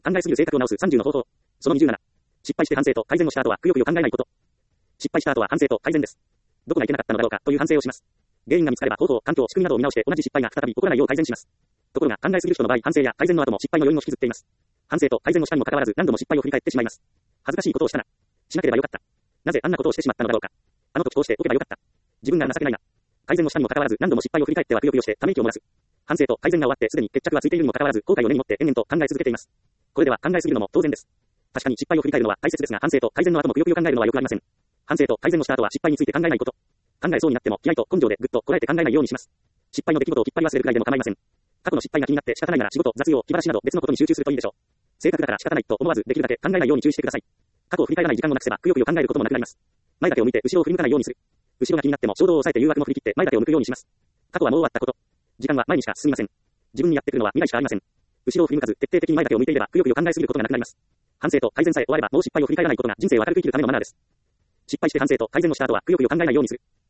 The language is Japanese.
考えすぎる性格を直す30の方法。その27。失敗して反省と改善をした後はくよくよ考えないこと。失敗した後は反省と改善です。どこがいけなかったのだろうかという反省をします。原因が見つかれば方法、環境、仕組みなどを見直して同じ失敗が再び起こらないよう改善します。ところが考えすぎる人の場合、反省や改善の後も失敗の余韻を引きずっています。反省と改善をしたにもかかわらず何度も失敗を振り返ってしまいます。恥ずかしいことをしたな。しなければよかった。なぜあんなことをしてしまったのだろうか。あの時こうしておけばよかった。自分が情けないな。改善をしたにもかかわらず何度も失敗を振り返ってはくよくよしてため息を漏らす。反省と改善が終わってすでに決着はついているにもかかわらず後悔を根に持って延々と考え続けています。これでは考えすぎるのも当然です。確かに失敗を振り返るのは大切ですが、反省と改善の後もくよくよ考えるのはよくありません。反省と改善をした後は失敗について考えないこと。考えそうになっても気合と根性でぐっとこらえて考えないようにします。失敗の出来事をきっぱり忘れるくらいでも構いません。過去の失敗が気になって仕方ないなら仕事、雑用、気晴らしなど別のことに集中するといいでしょう。性格だから仕方ないと思わずできるだけ考えないように注意してください。過去を振り返らない時間をなくせばくよくよ考えることもなくなります。前だけを見て後ろを振り向かないようにする。後ろが気になっても衝動を抑えて誘惑も振り切って前だけを向くようにします。過去はもう終わったこと。時間は前にしか進みません。自分にやってくるのは未来しかありません。後ろを振り向かず徹底的に前だけを向いていればくよくよ考えすぎることがなくなります。反省と改善さえ終わればもう失敗を振り返らないことが人生を明るく生きるためのマナーです。失敗して反省と改善をした後はくよくよ考えないようにする。